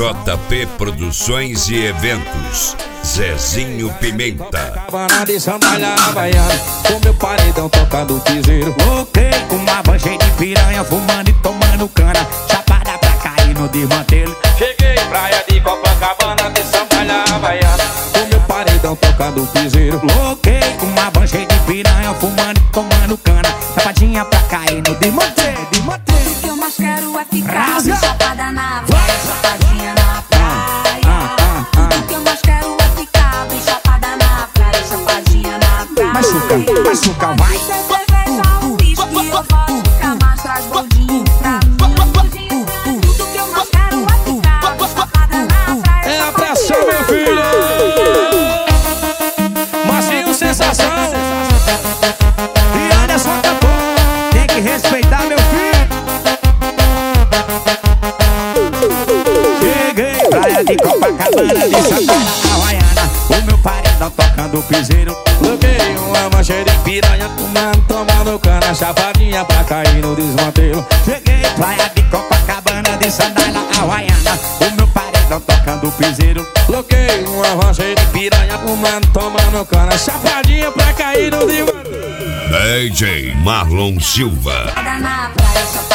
JP Produções e Eventos, Zezinho Pimenta. Cabana de sandália havaiana, com meu paredão tocando piseiro. Voltei com uma van cheia de piranha, fumando e tomando cana, chapada pra cair no desmantelo. Cheguei praia de Copacabana de sandália havaiana, com meu paredão tocando piseiro. Voltei com uma van cheia de piranha, fumando e tomando cana, chapadinha pra cair no desmantelo. O que eu mais quero é ficar chapada na praia, chapadinha na praia. Tudo que eu mais quero é ficar bem chapada na praia, chapadinha na praia. Machuca, vai. Se você cerveja um whisky, eu posso ficar mais traz bondinho pra mim. Tudo que eu mais quero é ficar bem chapada na praia. É a pressão, meu filho. Marcinho sensação. E Anderson Capô, tem que respeitar meu filho. Cheguei, praia de Copacabana, de sandália havaiana, o meu paredão tocando piseiro. Coloquei uma mancha de piranha, comendo, tomando cana, chapadinha pra cair no desmantelo. Cheguei, praia de Copacabana, de sandália havaiana, o meu paredão tocando piseiro. Coloquei uma mancha de piranha, comendo, tomando cana, chapadinha pra cair no desmantelo. DJ Marlon Silva. Chapada na praia,